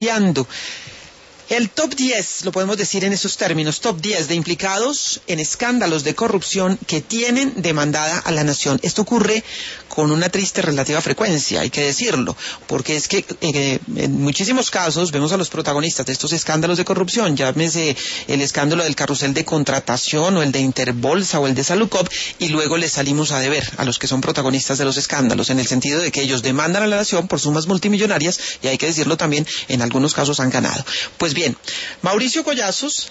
cambiando. El top 10, lo podemos decir en esos términos, top 10 de implicados en escándalos de corrupción que tienen demandada a la nación. Esto ocurre con una triste relativa frecuencia, hay que decirlo, porque es que en muchísimos casos vemos a los protagonistas de estos escándalos de corrupción, llámese el escándalo del carrusel de contratación o el de Interbolsa o el de Saludcop, y luego les salimos a deber a los que son protagonistas de los escándalos, en el sentido de que ellos demandan a la nación por sumas multimillonarias y hay que decirlo también, en algunos casos han ganado. Pues bien, Mauricio Collazos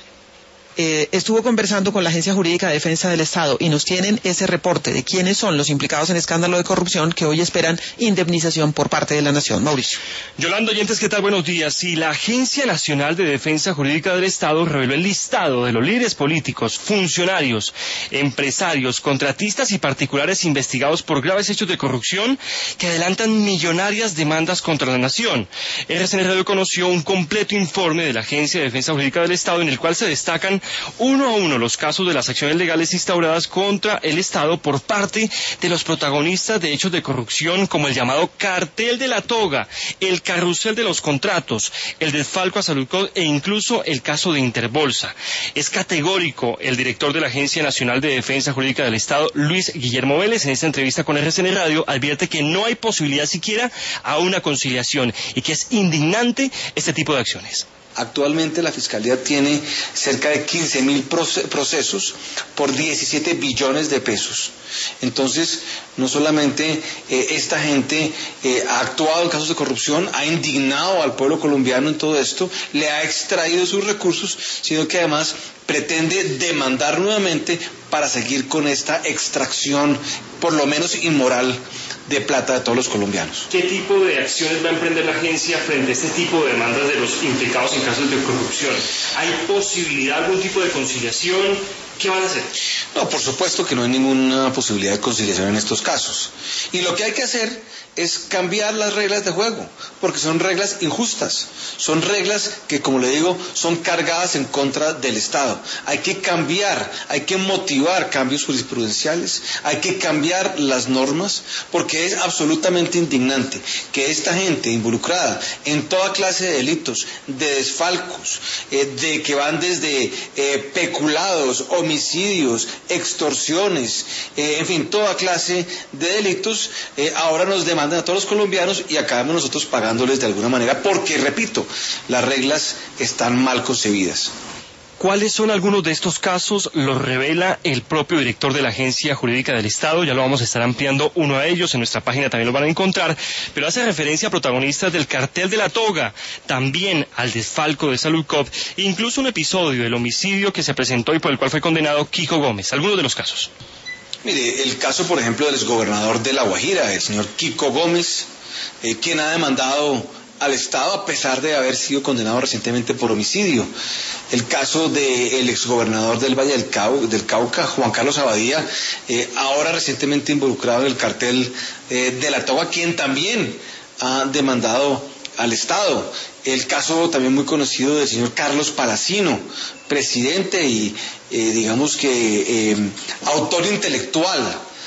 estuvo conversando con la Agencia Jurídica de Defensa del Estado y nos tienen ese reporte de quiénes son los implicados en escándalo de corrupción que hoy esperan indemnización por parte de la nación. Mauricio. Yolanda, oyentes, ¿qué tal? Buenos días. Sí, la Agencia Nacional de Defensa Jurídica del Estado reveló el listado de los líderes políticos, funcionarios, empresarios, contratistas y particulares investigados por graves hechos de corrupción que adelantan millonarias demandas contra la nación. RCN Radio conoció un completo informe de la Agencia de Defensa Jurídica del Estado en el cual se destacan uno a uno los casos de las acciones legales instauradas contra el Estado por parte de los protagonistas de hechos de corrupción como el llamado cartel de la toga, el carrusel de los contratos, el desfalco a Saludcop e incluso el caso de Interbolsa. Es categórico el director de la Agencia Nacional de Defensa Jurídica del Estado, Luis Guillermo Vélez, en esta entrevista con RCN Radio, advierte que no hay posibilidad siquiera a una conciliación y que es indignante este tipo de acciones. Actualmente la Fiscalía tiene cerca de 15.000 procesos por 17 billones de pesos. Entonces, no solamente esta gente ha actuado en casos de corrupción, ha indignado al pueblo colombiano en todo esto, le ha extraído sus recursos, sino que además pretende demandar nuevamente para seguir con esta extracción, por lo menos inmoral, de plata de todos los colombianos. ¿Qué tipo de acciones va a emprender la agencia frente a este tipo de demandas de los implicados en casos de corrupción? ¿Hay posibilidad, algún tipo de conciliación? ¿Qué van a hacer? No, por supuesto que no hay ninguna posibilidad de conciliación en estos casos. Y lo que hay que hacer es cambiar las reglas de juego, porque son reglas injustas, son reglas que, como le digo, son cargadas en contra del Estado. Hay que cambiar, hay que motivar cambios jurisprudenciales, hay que cambiar las normas, porque es absolutamente indignante que esta gente involucrada en toda clase de delitos, de desfalcos, de que van desde peculados, homicidios, extorsiones, en fin, toda clase de delitos, ahora nos demandan a todos los colombianos y acabamos nosotros pagándoles de alguna manera porque, repito, las reglas están mal concebidas. ¿Cuáles son algunos de estos casos? Los revela el propio director de la Agencia Jurídica del Estado, ya lo vamos a estar ampliando uno a ellos, en nuestra página también lo van a encontrar, pero hace referencia a protagonistas del cartel de la toga, también al desfalco de Saludcop, e incluso un episodio del homicidio que se presentó y por el cual fue condenado Kiko Gómez. Algunos de los casos. Mire, el caso, por ejemplo, del exgobernador de La Guajira, el señor Kiko Gómez, quien ha demandado al Estado a pesar de haber sido condenado recientemente por homicidio. El caso del exgobernador del Valle del Cauca, Juan Carlos Abadía, ahora recientemente involucrado en el cartel de la toga, quien también ha demandado al Estado. El caso también muy conocido del señor Carlos Palacino, presidente y digamos que autor intelectual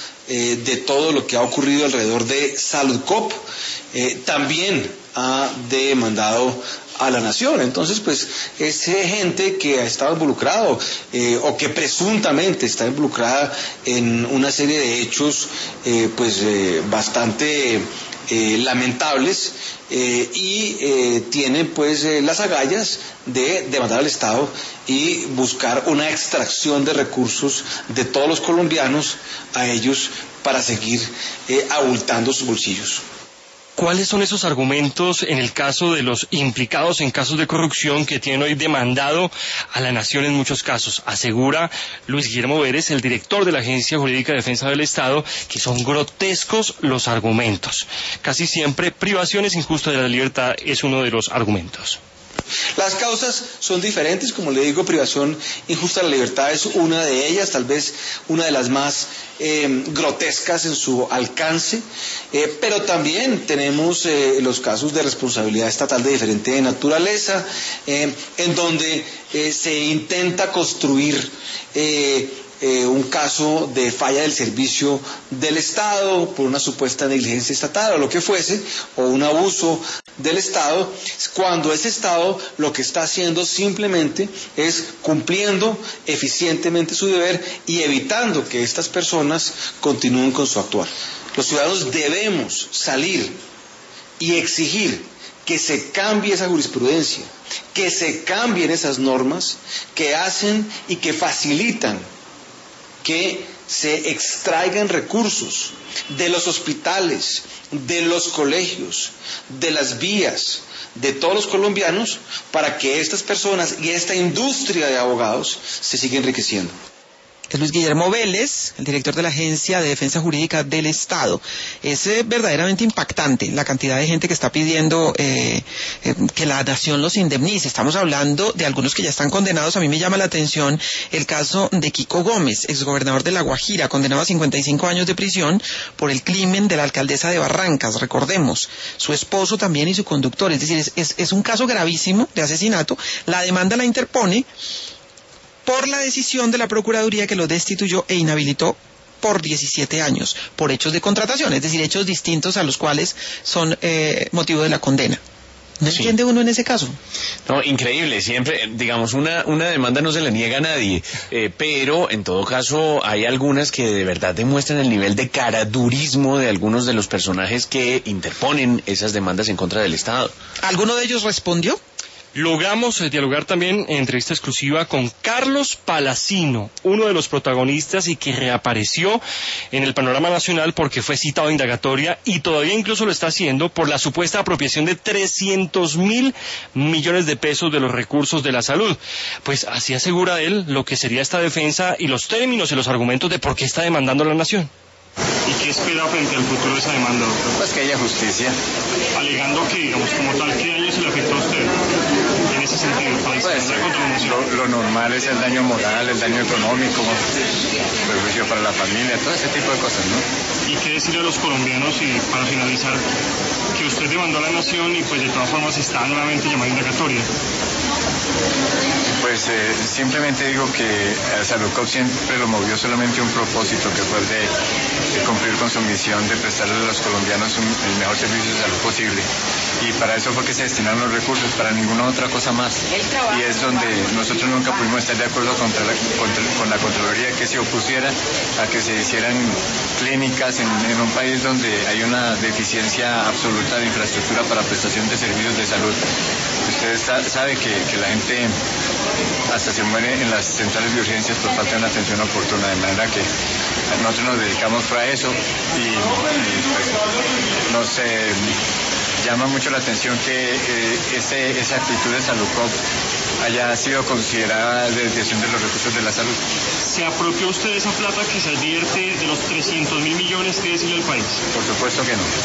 de todo lo que ha ocurrido alrededor de Saludcop, también ha demandado a la nación. Entonces, pues, es gente que ha estado involucrado o que presuntamente está involucrada en una serie de hechos bastante lamentables y tiene pues las agallas de demandar al Estado y buscar una extracción de recursos de todos los colombianos a ellos para seguir abultando sus bolsillos. ¿Cuáles son esos argumentos en el caso de los implicados en casos de corrupción que tienen hoy demandado a la nación en muchos casos? Asegura Luis Guillermo Vélez, el director de la Agencia Jurídica de Defensa del Estado, que son grotescos los argumentos. Casi siempre privaciones injustas de la libertad es uno de los argumentos. Las causas son diferentes, como le digo, privación injusta de la libertad es una de ellas, tal vez una de las más grotescas en su alcance, pero también tenemos los casos de responsabilidad estatal de diferente naturaleza, en donde se intenta construir un caso de falla del servicio del Estado por una supuesta negligencia estatal o lo que fuese, o un abuso del Estado, cuando ese Estado lo que está haciendo simplemente es cumpliendo eficientemente su deber y evitando que estas personas continúen con su actuar. Los ciudadanos debemos salir y exigir que se cambie esa jurisprudencia, que se cambien esas normas que hacen y que facilitan que se extraigan recursos de los hospitales, de los colegios, de las vías, de todos los colombianos, para que estas personas y esta industria de abogados se siga enriqueciendo. Es Luis Guillermo Vélez, el director de la Agencia de Defensa Jurídica del Estado. Es verdaderamente impactante la cantidad de gente que está pidiendo que la nación los indemnice. Estamos hablando de algunos que ya están condenados. A mí me llama la atención el caso de Kiko Gómez, exgobernador de La Guajira, condenado a 55 años de prisión por el crimen de la alcaldesa de Barrancas, recordemos, su esposo también y su conductor. Es decir, es un caso gravísimo de asesinato. La demanda la interpone por la decisión de la Procuraduría que lo destituyó e inhabilitó por 17 años, por hechos de contratación, es decir, hechos distintos a los cuales son motivo de la condena. ¿No entiende uno en ese caso? No, increíble, siempre, digamos, una demanda no se le niega a nadie, pero en todo caso hay algunas que de verdad demuestran el nivel de caradurismo de algunos de los personajes que interponen esas demandas en contra del Estado. ¿Alguno de ellos respondió? Logramos dialogar también en entrevista exclusiva con Carlos Palacino, uno de los protagonistas y que reapareció en el panorama nacional porque fue citado a indagatoria y todavía incluso lo está haciendo por la supuesta apropiación de 300.000 millones de pesos de los recursos de la salud. Pues así asegura él lo que sería esta defensa y los términos y los argumentos de por qué está demandando a la nación. ¿Y qué espera frente al futuro de esa demanda, doctor? Pues que haya justicia. Alegando que, digamos, como tal, ¿qué daño se le afectó a usted en ese sentido? Pues, lo normal es el daño moral, el daño económico, perjuicio para la familia, todo ese tipo de cosas, ¿no? ¿Y qué decirle a los colombianos, y para finalizar, que usted demandó a la nación y pues de todas formas está nuevamente llamada indagatoria? Pues simplemente digo que Saludcop siempre lo movió solamente un propósito, que fue el de cumplir con su misión de prestarle a los colombianos el mejor servicio de salud posible. Y para eso fue que se destinaron los recursos, para ninguna otra cosa más. Y es donde nosotros nunca pudimos estar de acuerdo con la Contraloría que se opusiera a que se hicieran clínicas en un país donde hay una deficiencia absoluta de infraestructura para prestación de servicios de salud. Usted sabe que la gente hasta se muere en las centrales de urgencias por falta de una atención oportuna, de manera que nosotros nos dedicamos a eso y pues, nos llama mucho la atención que esa actitud de Saludcop haya sido considerada desviación de los recursos de la salud. ¿Se apropió usted de esa plata que se advierte de los 300.000 millones que decirle al país? Por supuesto que no.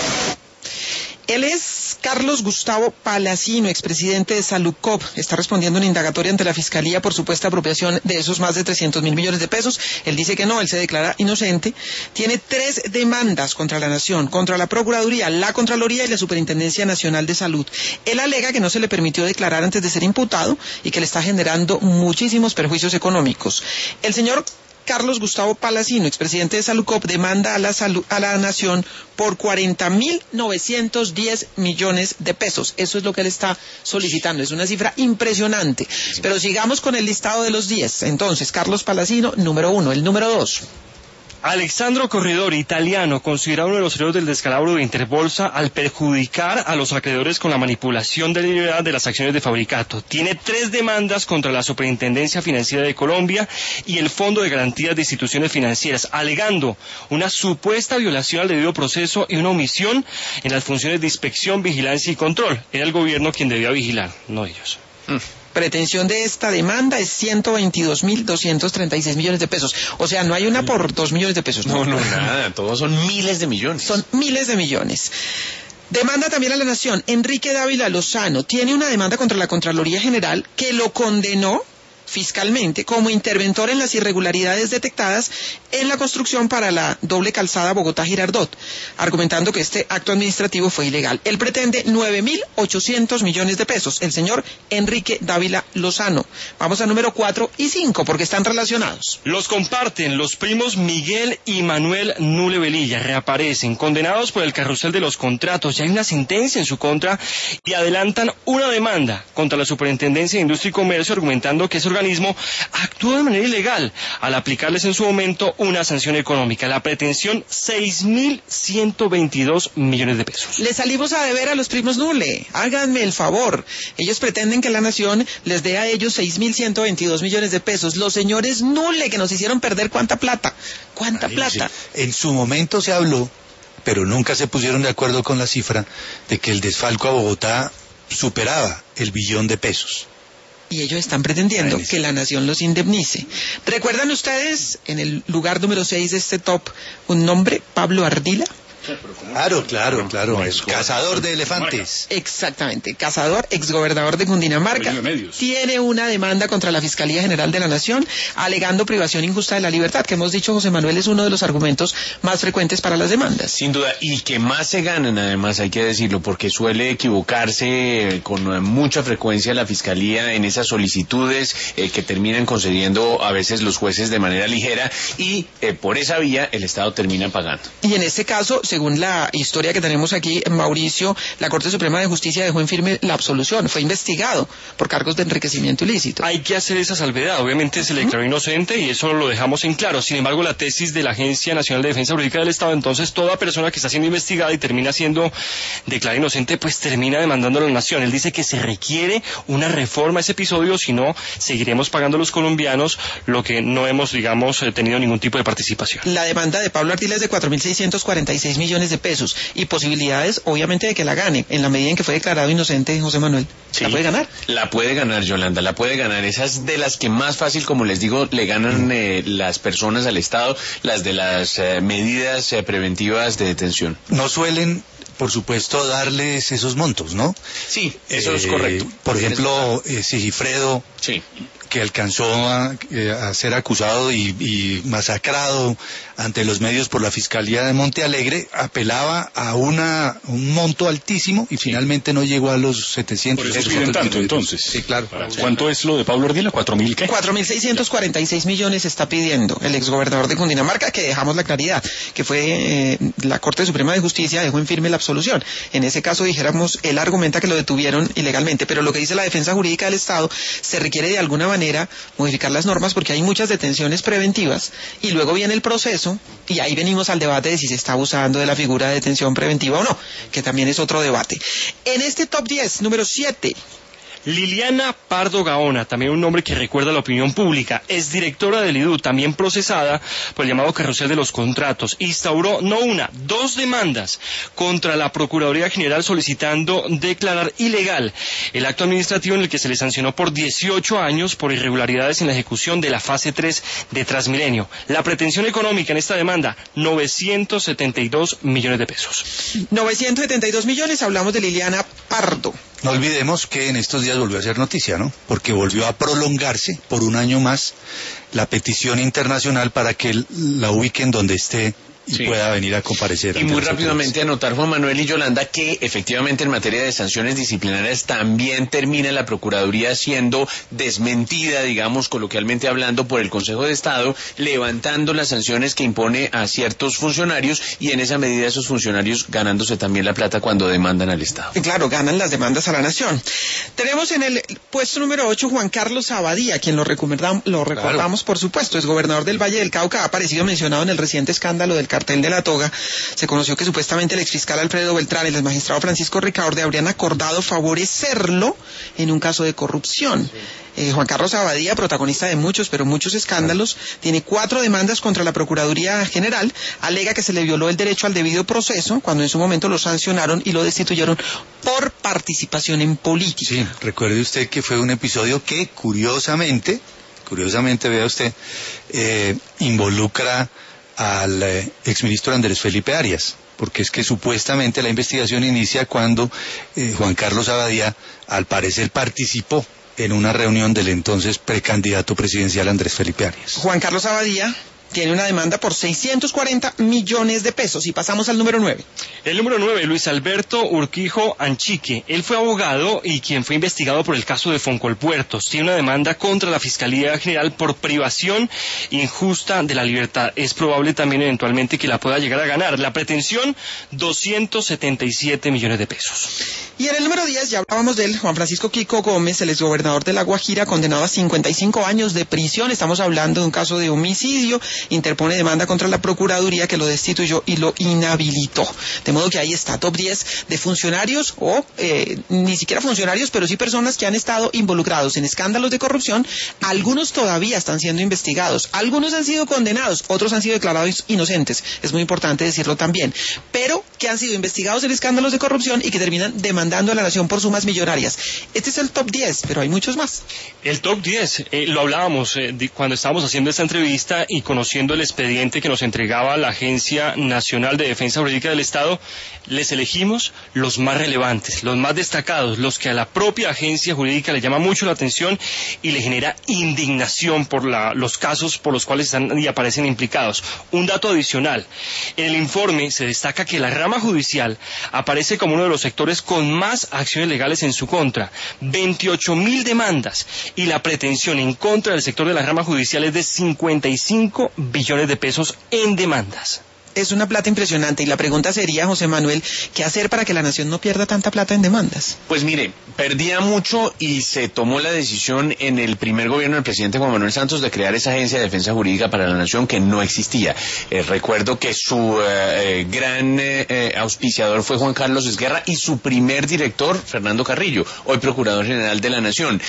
Él es Carlos Gustavo Palacino, expresidente de Saludcop. Está respondiendo una indagatoria ante la Fiscalía por supuesta apropiación de esos más de 300.000 millones de pesos. Él dice que no, él se declara inocente. Tiene 3 demandas contra la Nación, contra la Procuraduría, la Contraloría y la Superintendencia Nacional de Salud. Él alega que no se le permitió declarar antes de ser imputado y que le está generando muchísimos perjuicios económicos. El señor Carlos Gustavo Palacino, expresidente de Saludcop, demanda a la Nación por 40.910 millones de pesos. Eso es lo que él está solicitando. Es una cifra impresionante. Sí. Pero sigamos con el listado de los 10. Entonces, Carlos Palacino, número 1. El número 2. Alexandro Corredor, italiano, considerado uno de los héroes del descalabro de Interbolsa al perjudicar a los acreedores con la manipulación deliberada de las acciones de Fabricato. Tiene 3 demandas contra la Superintendencia Financiera de Colombia y el Fondo de Garantías de Instituciones Financieras, alegando una supuesta violación al debido proceso y una omisión en las funciones de inspección, vigilancia y control. Era el gobierno quien debía vigilar, no ellos. Pretensión de esta demanda es 122.236 millones de pesos. O sea, no hay una por 2 millones de pesos. No, nada, todos son miles de millones. Son miles de millones. Demanda también a la Nación. Enrique Dávila Lozano tiene una demanda contra la Contraloría General que lo condenó fiscalmente como interventor en las irregularidades detectadas en la construcción para la doble calzada Bogotá-Girardot, argumentando que este acto administrativo fue ilegal. Él pretende 9.800 millones de pesos, el señor Enrique Dávila Lozano. Vamos a número 4 y 5 porque están relacionados. Los comparten los primos Miguel y Manuel Nule Velilla, reaparecen, condenados por el carrusel de los contratos. Ya hay una sentencia en su contra y adelantan una demanda contra la Superintendencia de Industria y Comercio, argumentando que ese organismo actuó de manera ilegal al aplicarles en su momento una sanción económica. La pretensión, 6.122 millones de pesos. Le salimos a deber a los primos Nule. Háganme el favor. Ellos pretenden que la nación les dé a ellos 6.122 millones de pesos. Los señores Nule que nos hicieron perder ¿cuánta plata? ¿Cuánta plata? En su momento se habló, pero nunca se pusieron de acuerdo con la cifra de que el desfalco a Bogotá superaba el 1 billón de pesos. Y ellos están pretendiendo que la nación los indemnice. ¿Recuerdan ustedes en el lugar número 6 de este top un nombre? Pablo Ardila. Claro, el cazador de elefantes. Exactamente, cazador, exgobernador de Cundinamarca, tiene una demanda contra la Fiscalía General de la Nación, alegando privación injusta de la libertad, que hemos dicho, José Manuel, es uno de los argumentos más frecuentes para las demandas. Sin duda, y que más se ganan, además, hay que decirlo, porque suele equivocarse con mucha frecuencia la Fiscalía en esas solicitudes que terminan concediendo a veces los jueces de manera ligera, y por esa vía el Estado termina pagando. Y en este caso, según la historia que tenemos aquí, Mauricio, la Corte Suprema de Justicia dejó en firme la absolución. Fue investigado por cargos de enriquecimiento ilícito. Hay que hacer esa salvedad. Obviamente se le declaró inocente y eso lo dejamos en claro. Sin embargo, la tesis de la Agencia Nacional de Defensa Jurídica del Estado, entonces toda persona que está siendo investigada y termina siendo declarada inocente, pues termina demandando a la nación. Él dice que se requiere una reforma a ese episodio, si no, seguiremos pagando a los colombianos lo que no hemos, digamos, tenido ningún tipo de participación. La demanda de Pablo Ardila es de 4.646 millones de pesos y posibilidades obviamente de que la gane en la medida en que fue declarado inocente. José Manuel, sí, ¿la puede ganar? La puede ganar, Yolanda, la puede ganar. Esas de las que más fácil, como les digo, le ganan las personas al Estado, las de las medidas preventivas de detención. No suelen, por supuesto, darles esos montos, ¿no? Sí, eso es correcto. Por ejemplo, Sigifredo, sí, que alcanzó a ser acusado y masacrado ante los medios por la Fiscalía de Monte Alegre, apelaba a un monto altísimo y finalmente no llegó a los 700. Por eso piden tanto, entonces. Sí, claro. ¿Cuánto es lo de Pablo Ardila? ¿4.000 qué? 4.646 millones está pidiendo el exgobernador de Cundinamarca, que dejamos la claridad, que fue la Corte Suprema de Justicia dejó en firme la absolución. En ese caso, dijéramos, él argumenta que lo detuvieron ilegalmente, pero lo que dice la defensa jurídica del Estado, se requiere de alguna manera modificar las normas porque hay muchas detenciones preventivas y luego viene el proceso y ahí venimos al debate de si se está abusando de la figura de detención preventiva o no, que también es otro debate. En este top 10, número 7... Liliana Pardo Gaona, también un nombre que recuerda a la opinión pública, es directora del IDU, también procesada por el llamado carrusel de los contratos. Instauró no una, 2 demandas contra la Procuraduría General solicitando declarar ilegal el acto administrativo en el que se le sancionó por 18 años por irregularidades en la ejecución de la fase 3 de Transmilenio. La pretensión económica en esta demanda, 972 millones de pesos. 972 millones, hablamos de Liliana Pardo. No olvidemos que en estos días volvió a ser noticia, ¿no? Porque volvió a prolongarse por un año más la petición internacional para que la ubiquen donde esté y pueda venir a comparecer. Y muy rápidamente anotar, Juan Manuel y Yolanda, que efectivamente en materia de sanciones disciplinarias también termina la Procuraduría siendo desmentida, digamos, coloquialmente hablando, por el Consejo de Estado, levantando las sanciones que impone a ciertos funcionarios y en esa medida esos funcionarios ganándose también la plata cuando demandan al Estado. Y claro, ganan las demandas a la nación. Tenemos en el puesto número 8 Juan Carlos Abadía, quien lo recordamos, por supuesto, es gobernador del Valle del Cauca, ha aparecido mencionado en el reciente escándalo del cartel de la toga. Se conoció que supuestamente el exfiscal Alfredo Beltrán y el magistrado Francisco Ricaurte habrían acordado favorecerlo en un caso de corrupción. Juan Carlos Abadía, protagonista de muchos, pero muchos escándalos, tiene 4 demandas contra la Procuraduría General, alega que se le violó el derecho al debido proceso cuando en su momento lo sancionaron y lo destituyeron por participación en política. Sí, recuerde usted que fue un episodio que curiosamente, vea usted, involucra al exministro Andrés Felipe Arias, porque es que supuestamente la investigación inicia cuando Juan Carlos Abadía, al parecer, participó en una reunión del entonces precandidato presidencial Andrés Felipe Arias. Juan Carlos Abadía tiene una demanda por 640 millones de pesos. Y pasamos al número 9. El número 9, Luis Alberto Urquijo Anchique. Él fue abogado y quien fue investigado por el caso de Foncolpuertos. Tiene una demanda contra la Fiscalía General por privación injusta de la libertad. Es probable también eventualmente que la pueda llegar a ganar. La pretensión, 277 millones de pesos. Y en el número 10, ya hablábamos de él, Juan Francisco Kiko Gómez, el exgobernador de La Guajira, condenado a 55 años de prisión. Estamos hablando de un caso de homicidio. Interpone demanda contra la Procuraduría que lo destituyó y lo inhabilitó. De modo que ahí está, top 10 de funcionarios o ni siquiera funcionarios, pero sí personas que han estado involucrados en escándalos de corrupción. Algunos todavía están siendo investigados, algunos han sido condenados, otros han sido declarados inocentes. Es muy importante decirlo también. Pero que han sido investigados en escándalos de corrupción y que terminan demandando a la nación por sumas millonarias. Este es el top 10, pero hay muchos más. El top 10, lo hablábamos cuando estábamos haciendo esta entrevista y conociendo el expediente que nos entregaba la Agencia Nacional de Defensa Jurídica del Estado. Les elegimos los más relevantes, los más destacados, los que a la propia agencia jurídica le llama mucho la atención y le genera indignación por los casos por los cuales están y aparecen implicados. Un dato adicional, en el informe se destaca que la rama judicial aparece como uno de los sectores con más acciones legales en su contra, 28.000 demandas, y la pretensión en contra del sector de la rama judicial es de 55 billones de pesos en demandas. Es una plata impresionante y la pregunta sería, José Manuel, ¿qué hacer para que la nación no pierda tanta plata en demandas? Pues mire, perdía mucho y se tomó la decisión en el primer gobierno del presidente Juan Manuel Santos de crear esa agencia de defensa jurídica para la nación que no existía. Recuerdo que su gran auspiciador fue Juan Carlos Esguerra y su primer director, Fernando Carrillo, hoy Procurador General de la Nación.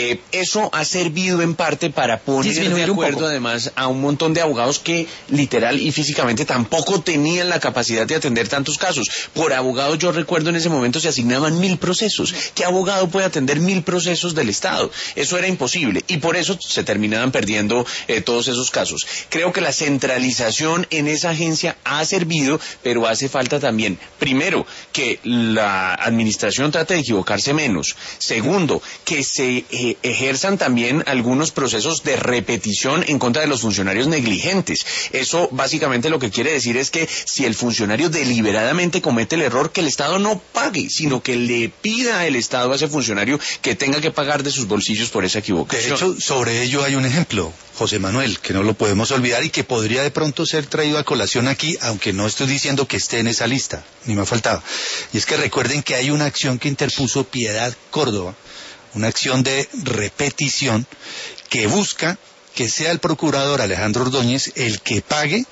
Eso ha servido en parte para poner de acuerdo además a un montón de abogados que literal y físicamente tampoco tenían la capacidad de atender tantos casos. Por abogado, yo recuerdo en ese momento se asignaban 1.000 procesos. ¿Qué abogado puede atender 1.000 procesos del Estado? Eso era imposible y por eso se terminaban perdiendo todos esos casos. Creo que la centralización en esa agencia ha servido, pero hace falta también, primero, que la administración trate de equivocarse menos. Segundo, que se ejerzan también algunos procesos de repetición en contra de los funcionarios negligentes. Eso básicamente lo que quiere decir es que si el funcionario deliberadamente comete el error, que el Estado no pague, sino que le pida al Estado a ese funcionario que tenga que pagar de sus bolsillos por esa equivocación. De hecho, sobre ello hay un ejemplo, José Manuel, que no lo podemos olvidar y que podría de pronto ser traído a colación aquí, aunque no estoy diciendo que esté en esa lista, ni me ha faltado. Y es que recuerden que hay una acción que interpuso Piedad Córdoba, una acción de repetición que busca que sea el procurador Alejandro Ordóñez el que pague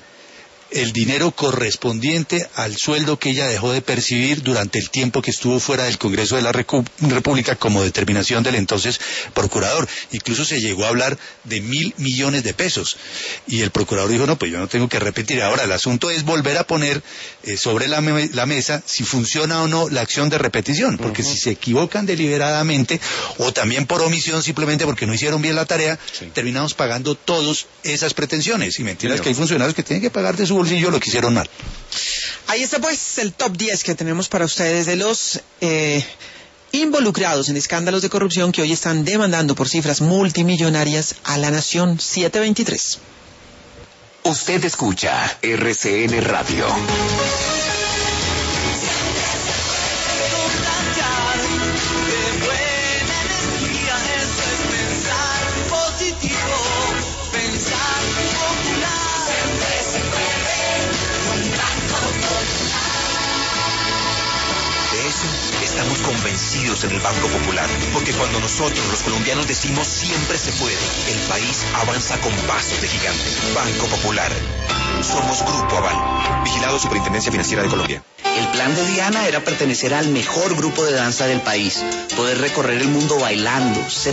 el dinero correspondiente al sueldo que ella dejó de percibir durante el tiempo que estuvo fuera del Congreso de la República como determinación del entonces procurador. Incluso se llegó a hablar de 1.000 millones de pesos. Y el procurador dijo, no, pues yo no tengo que repetir. Ahora, el asunto es volver a poner sobre la mesa si funciona o no la acción de repetición. Porque si se equivocan deliberadamente o también por omisión, simplemente porque no hicieron bien la tarea, terminamos pagando todas esas pretensiones. Y mentiras que hay funcionarios que tienen que pagar de su bolsillo lo que hicieron mal. Ahí está pues el top 10 que tenemos para ustedes de los involucrados en escándalos de corrupción que hoy están demandando por cifras multimillonarias a la nación. 723. Usted escucha RCN Radio. Estamos convencidos en el Banco Popular, porque cuando nosotros los colombianos decimos siempre se puede, el país avanza con pasos de gigante. Banco Popular. Somos Grupo Aval. Vigilado Superintendencia Financiera de Colombia. El plan de Diana era pertenecer al mejor grupo de danza del país, poder recorrer el mundo bailando, ser